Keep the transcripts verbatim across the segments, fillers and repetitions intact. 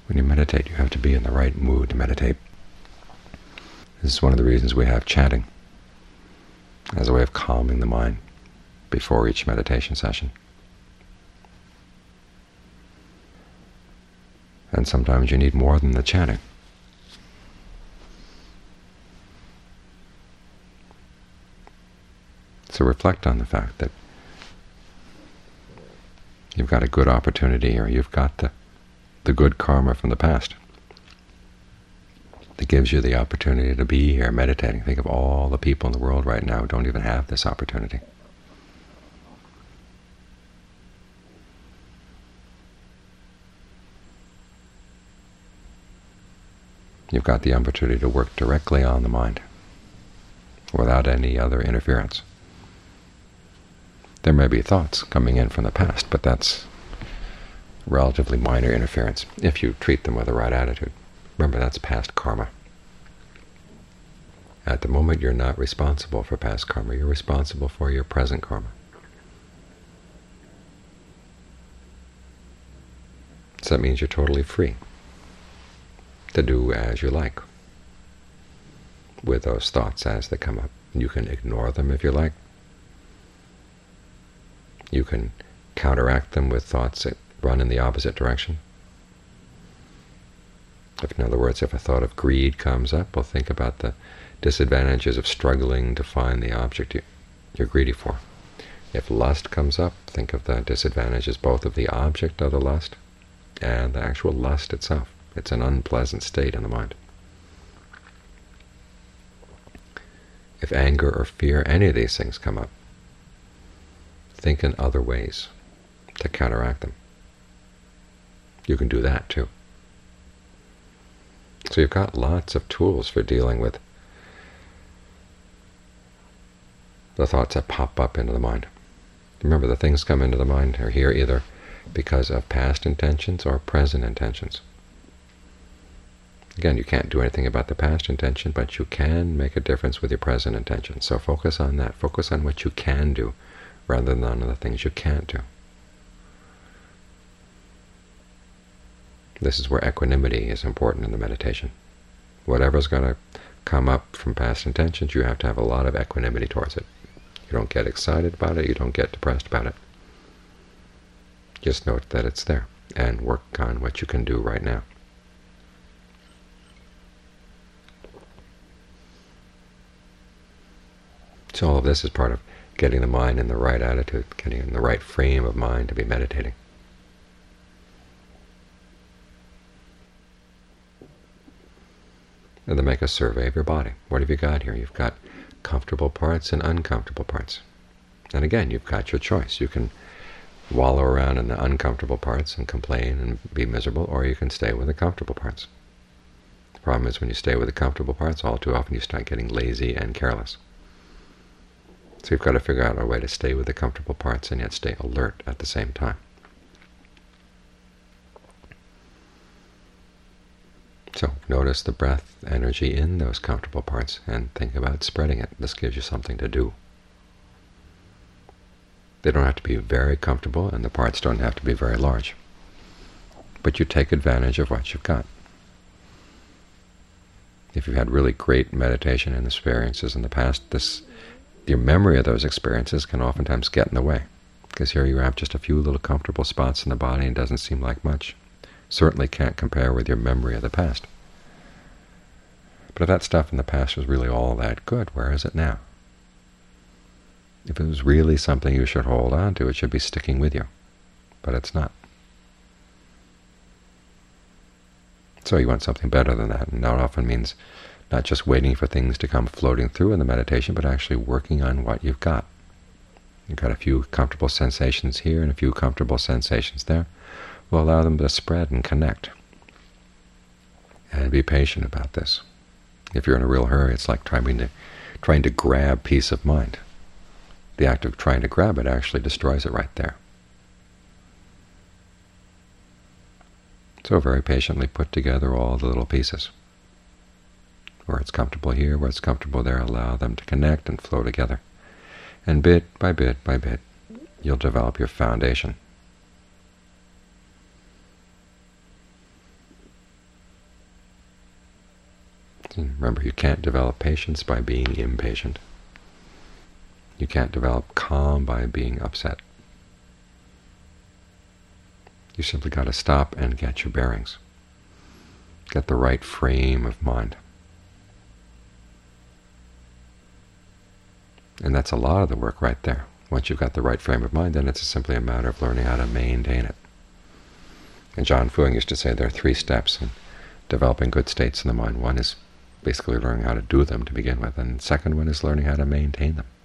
When you meditate, you have to be in the right mood to meditate. This is one of the reasons we have chanting as a way of calming the mind before each meditation session. And sometimes you need more than the chanting. So reflect on the fact that you've got a good opportunity, or you've got the, the good karma from the past that gives you the opportunity to be here meditating. Think of all the people in the world right now who don't even have this opportunity. You've got the opportunity to work directly on the mind without any other interference. There may be thoughts coming in from the past, but that's relatively minor interference if you treat them with the right attitude. Remember, that's past karma. At the moment, you're not responsible for past karma. You're responsible for your present karma. So that means you're totally free to do as you like with those thoughts as they come up. You can ignore them if you like. You can counteract them with thoughts that run in the opposite direction. If, in other words, if a thought of greed comes up, well, think about the disadvantages of struggling to find the object you, you're greedy for. If lust comes up, think of the disadvantages both of the object of the lust and the actual lust itself. It's an unpleasant state in the mind. If anger or fear, any of these things come up, think in other ways to counteract them. You can do that too. So you've got lots of tools for dealing with the thoughts that pop up into the mind. Remember, the things come into the mind are here either because of past intentions or present intentions. Again, you can't do anything about the past intention, but you can make a difference with your present intention. So focus on that. Focus on what you can do rather than on the things you can't do. This is where equanimity is important in the meditation. Whatever's going to come up from past intentions, you have to have a lot of equanimity towards it. You don't get excited about it. You don't get depressed about it. Just note that it's there and work on what you can do right now. So all of this is part of getting the mind in the right attitude, getting in the right frame of mind to be meditating. And then make a survey of your body. What have you got here? You've got comfortable parts and uncomfortable parts. And again, you've got your choice. You can wallow around in the uncomfortable parts and complain and be miserable, or you can stay with the comfortable parts. The problem is when you stay with the comfortable parts, all too often you start getting lazy and careless. So you've got to figure out a way to stay with the comfortable parts and yet stay alert at the same time. So notice the breath energy in those comfortable parts and think about spreading it. This gives you something to do. They don't have to be very comfortable, and the parts don't have to be very large. But you take advantage of what you've got. If you've had really great meditation and experiences in the past, this your memory of those experiences can oftentimes get in the way, because here you have just a few little comfortable spots in the body and it doesn't seem like much. Certainly can't compare with your memory of the past. But if that stuff in the past was really all that good, where is it now? If it was really something you should hold on to, it should be sticking with you. But it's not. So you want something better than that, and that often means not just waiting for things to come floating through in the meditation, but actually working on what you've got. You've got a few comfortable sensations here and a few comfortable sensations there. We'll allow them to spread and connect. And be patient about this. If you're in a real hurry, it's like trying to, trying to grab peace of mind. The act of trying to grab it actually destroys it right there. So very patiently put together all the little pieces. Where it's comfortable here, where it's comfortable there, allow them to connect and flow together. And bit by bit by bit, you'll develop your foundation. Remember, you can't develop patience by being impatient. You can't develop calm by being upset. You simply got to stop and get your bearings. Get the right frame of mind. And that's a lot of the work right there. Once you've got the right frame of mind, then it's simply a matter of learning how to maintain it. And John Fuang used to say there are three steps in developing good states in the mind. One is basically learning how to do them to begin with, and the second one is learning how to maintain them.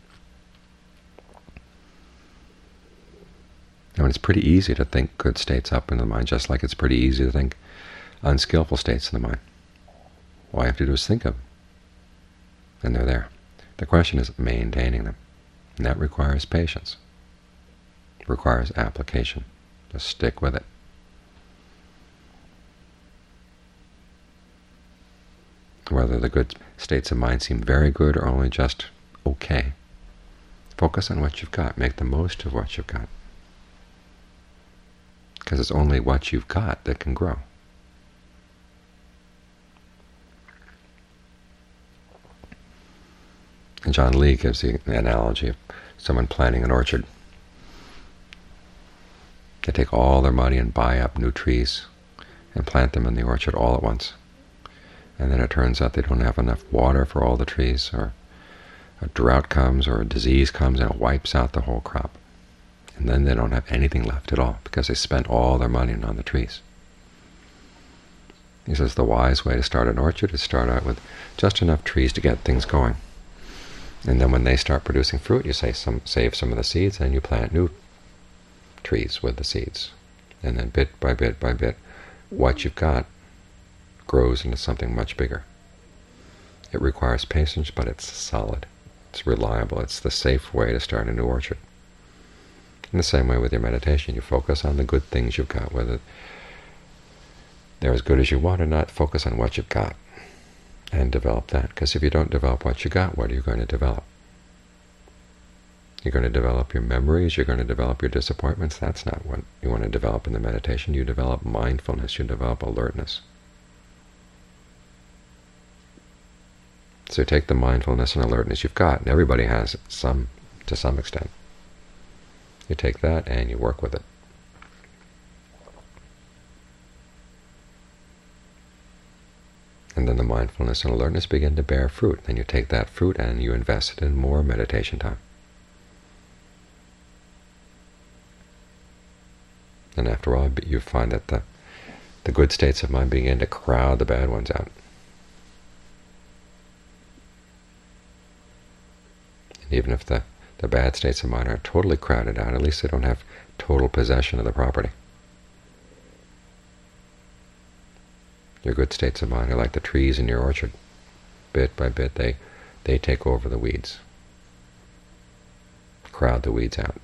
I mean, it's pretty easy to think good states up in the mind, just like it's pretty easy to think unskillful states in the mind. All you have to do is think of them, and they're there. The question is maintaining them, and that requires patience. It requires application. Just stick with it. Whether the good states of mind seem very good or only just okay, focus on what you've got. Make the most of what you've got. Because it's only what you've got that can grow. And John Lee gives the analogy of someone planting an orchard. They take all their money and buy up new trees and plant them in the orchard all at once. And then it turns out they don't have enough water for all the trees, or a drought comes, or a disease comes, and it wipes out the whole crop. And then they don't have anything left at all, because they spent all their money on the trees. He says the wise way to start an orchard is to start out with just enough trees to get things going. And then when they start producing fruit, you say some, save some of the seeds, and you plant new trees with the seeds. And then bit by bit by bit, what you've got grows into something much bigger. It requires patience, but it's solid. It's reliable. It's the safe way to start a new orchard. In the same way with your meditation, you focus on the good things you've got, whether they're as good as you want or not. Focus on what you've got and develop that. Because if you don't develop what you got, what are you going to develop? You're going to develop your memories. You're going to develop your disappointments. That's not what you want to develop in the meditation. You develop mindfulness. You develop alertness. So take the mindfulness and alertness you've got, and everybody has it some, to some extent. You take that and you work with it. And then the mindfulness and alertness begin to bear fruit. Then you take that fruit and you invest it in more meditation time. And after all, you find that the, the good states of mind begin to crowd the bad ones out. And even if the The bad states of mind are totally crowded out, at least they don't have total possession of the property. Your good states of mind are like the trees in your orchard. Bit by bit, they, they take over the weeds, crowd the weeds out.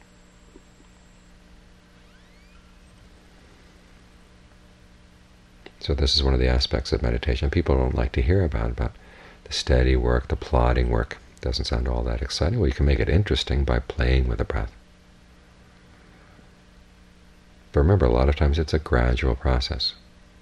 So this is one of the aspects of meditation people don't like to hear about, about the steady work, the plodding work. Doesn't sound all that exciting. Well, you can make it interesting by playing with the breath. But remember, a lot of times it's a gradual process.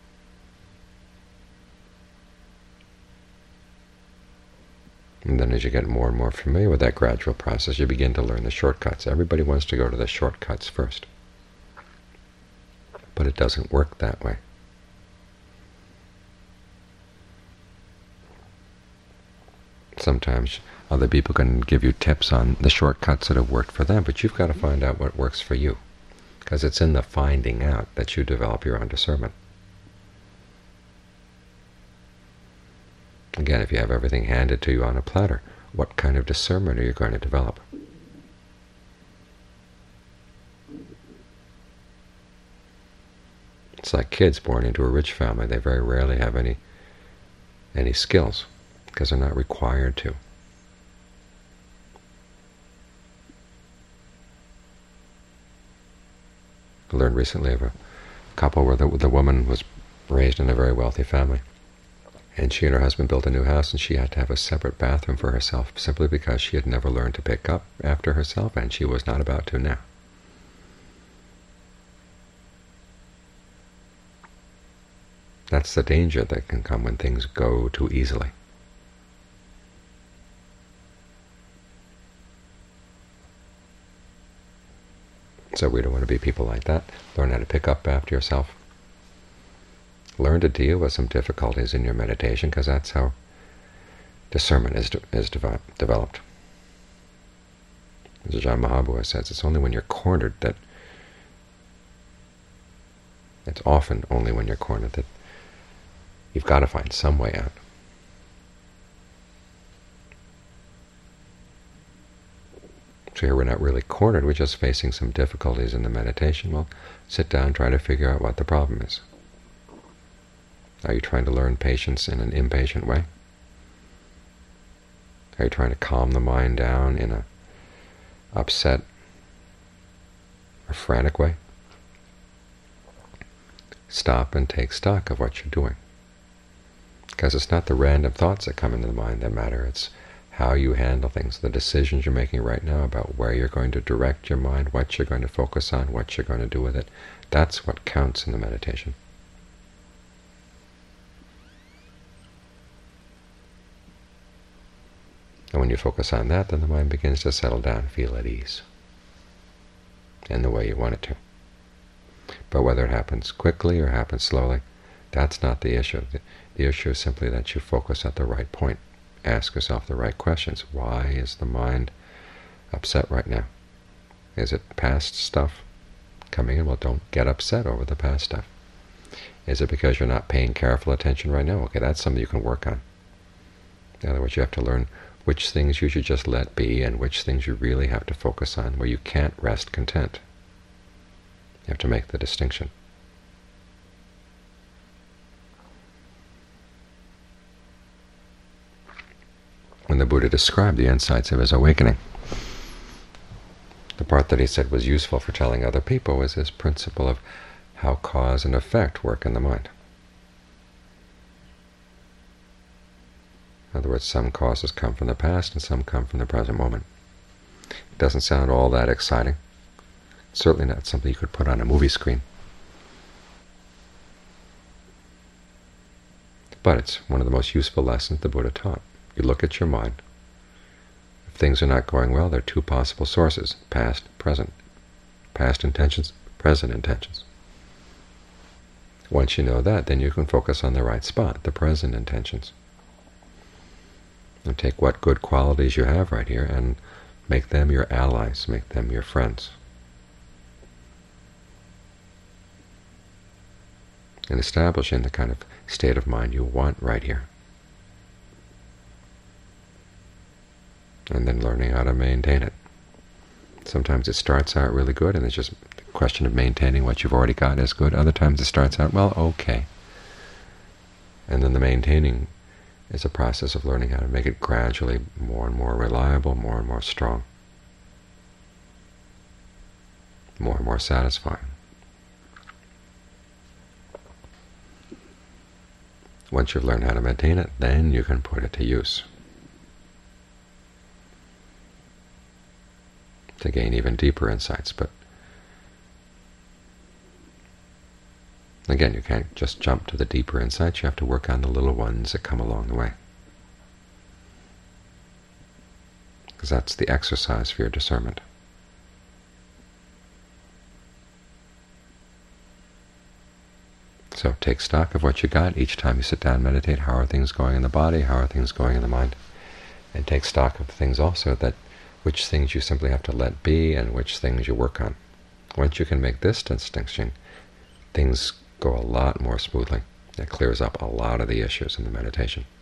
And then as you get more and more familiar with that gradual process, you begin to learn the shortcuts. Everybody wants to go to the shortcuts first. But it doesn't work that way. Sometimes other people can give you tips on the shortcuts that have worked for them, but you've got to find out what works for you, because it's in the finding out that you develop your own discernment. Again, if you have everything handed to you on a platter, what kind of discernment are you going to develop? It's like kids born into a rich family. They very rarely have any any skills, because they're not required to. I learned recently of a couple where the, the woman was raised in a very wealthy family, and she and her husband built a new house, and she had to have a separate bathroom for herself simply because she had never learned to pick up after herself, and she was not about to now. That's the danger that can come when things go too easily. So we don't want to be people like that. Learn how to pick up after yourself. Learn to deal with some difficulties in your meditation, because that's how discernment is, de is de developed. As Ajaan Mahabua says, it's only when you're cornered that, it's often only when you're cornered that you've got to find some way out. So here we're not really cornered, we're just facing some difficulties in the meditation. Well, sit down, try to figure out what the problem is. Are you trying to learn patience in an impatient way? Are you trying to calm the mind down in a upset or frantic way? Stop and take stock of what you're doing. Because it's not the random thoughts that come into the mind that matter, it's how you handle things, the decisions you're making right now about where you're going to direct your mind, what you're going to focus on, what you're going to do with it. That's what counts in the meditation. And when you focus on that, then the mind begins to settle down, feel at ease, in the way you want it to. But whether it happens quickly or happens slowly, that's not the issue. The, the issue is simply that you focus at the right point. Ask yourself the right questions. Why is the mind upset right now? Is it past stuff coming in? Well, don't get upset over the past stuff. Is it because you're not paying careful attention right now? Okay, that's something you can work on. In other words, you have to learn which things you should just let be and which things you really have to focus on, where you can't rest content. You have to make the distinction. When the Buddha described the insights of his awakening, the part that he said was useful for telling other people was this principle of how cause and effect work in the mind. In other words, some causes come from the past and some come from the present moment. It doesn't sound all that exciting. It's certainly not something you could put on a movie screen. But it's one of the most useful lessons the Buddha taught. You look at your mind. If things are not going well, there are two possible sources: past, present. Past intentions, present intentions. Once you know that, then you can focus on the right spot, the present intentions. And take what good qualities you have right here and make them your allies, make them your friends. And establishing the kind of state of mind you want right here. And then learning how to maintain it. Sometimes it starts out really good, and it's just a question of maintaining what you've already got as good. Other times it starts out, well, okay. And then the maintaining is a process of learning how to make it gradually more and more reliable, more and more strong, more and more satisfying. Once you've learned how to maintain it, then you can put it to use to gain even deeper insights. But again, you can't just jump to the deeper insights. You have to work on the little ones that come along the way, because that's the exercise for your discernment. So take stock of what you got. Each time you sit down and meditate, how are things going in the body, how are things going in the mind? And take stock of things also, that which things you simply have to let be and which things you work on. Once you can make this distinction, things go a lot more smoothly. It clears up a lot of the issues in the meditation.